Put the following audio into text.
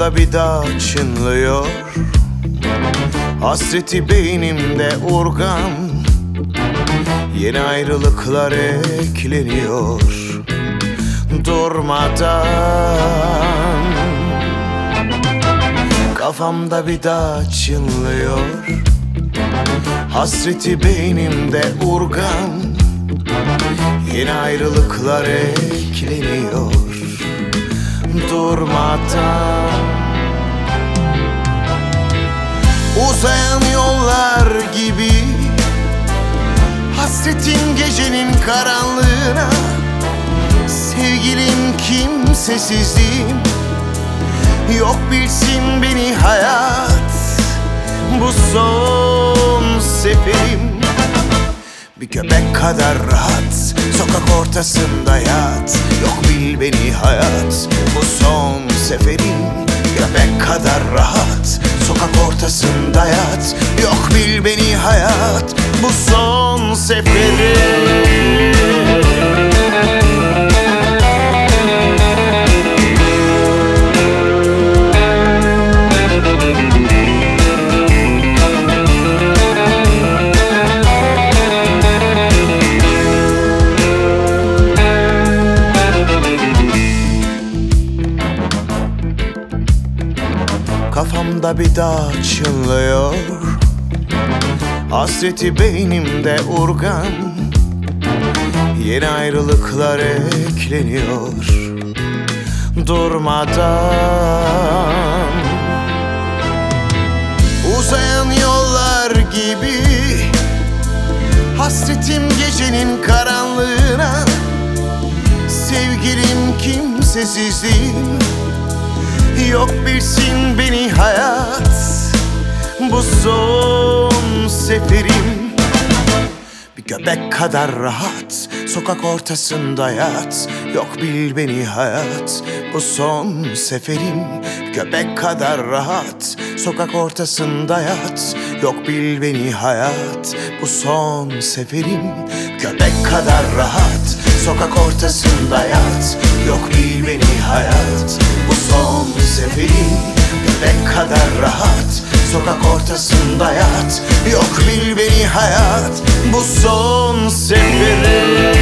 Kafamda bir dağ çınlıyor, hasreti beynimde urgan. Yeni ayrılıklar ekleniyor durmadan. Kafamda bir dağ çınlıyor, hasreti beynimde urgan. Yeni ayrılıklar ekleniyor durmadan. Uzayan yollar gibi hasretin gecenin karanlığına. Sevgilim kimsesizliğim, yok bilsin beni hayat. Bu son seferim. Bir köpek kadar rahat, sokak ortasında yat. Yok bil beni hayat, bu son seferim. Köpek kadar rahat, sokak ortasında yat. Yok bil beni hayat, bu son seferim. Kafamda bir dağ çınlıyor, hasreti beynimde urgan. Yeni ayrılıklar ekleniyor durmadan. Uzayan yollar gibi hasretim gecenin karanlığına. Sevgilim kimsesizliğim, yok bilsin beni hayat. Bu son seferim. Bir köpek kadar rahat, sokak ortasında yat. Yok bil beni hayat, bu son seferim. Bir köpek kadar rahat, sokak ortasında yat. Yok bil beni hayat, bu son seferim. Köpek kadar rahat, sokak ortasında yat. Yok bil beni hayat, bu son seferim. Köpek kadar rahat, sokak ortasında yat. Yok bil beni hayat, bu son seferim.